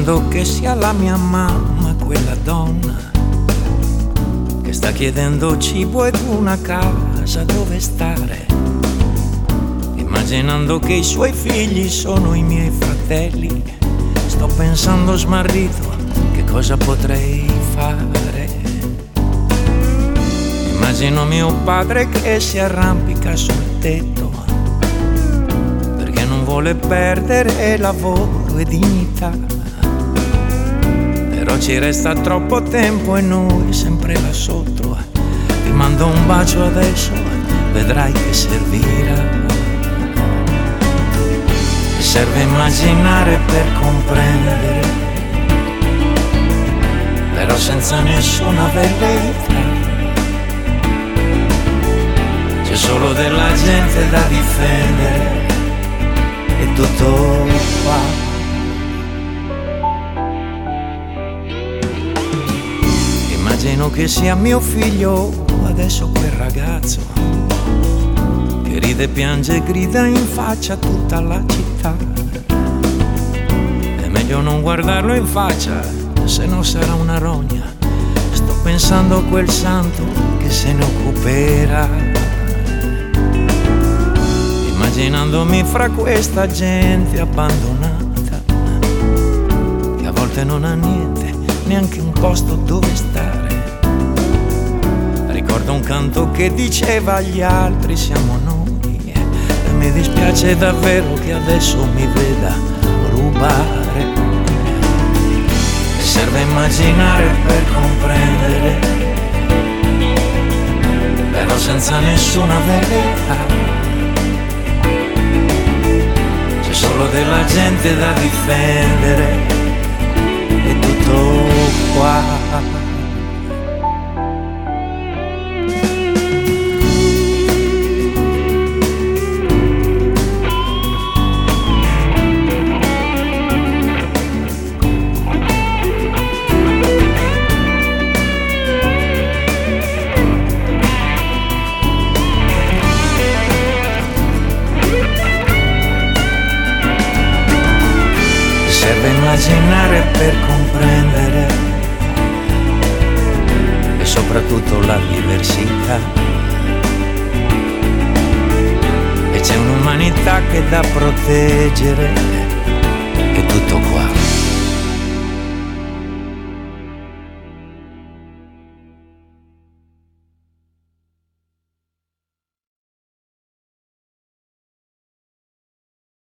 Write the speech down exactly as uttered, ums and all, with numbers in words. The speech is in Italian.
immaginando che sia la mia mamma quella donna che sta chiedendo cibo ed una casa dove stare, immaginando che i suoi figli sono i miei fratelli. Sto pensando smarrito che cosa potrei fare. Immagino mio padre che si arrampica sul tetto perché non vuole perdere lavoro e dignità. Però ci resta troppo tempo e noi sempre là sotto. Ti mando un bacio adesso, vedrai che servirà. Serve immaginare per comprendere, però senza nessuna velleità. C'è solo della gente da difendere e tutto qua. Immagino che sia mio figlio adesso quel ragazzo che ride, piange e grida in faccia a tutta la città. È meglio non guardarlo in faccia, se no sarà una rogna. Sto pensando a quel santo che se ne occuperà. Immaginandomi fra questa gente abbandonata che a volte non ha niente, neanche un posto dove stare. Ricordo un canto che diceva agli altri siamo noi, e mi dispiace davvero che adesso mi veda rubare. Serve immaginare per comprendere, però senza nessuna verità. C'è solo della gente da difendere e tutto qua. Serve immaginare per comprendere e soprattutto la diversità. E c'è un'umanità che da proteggere, è tutto qua.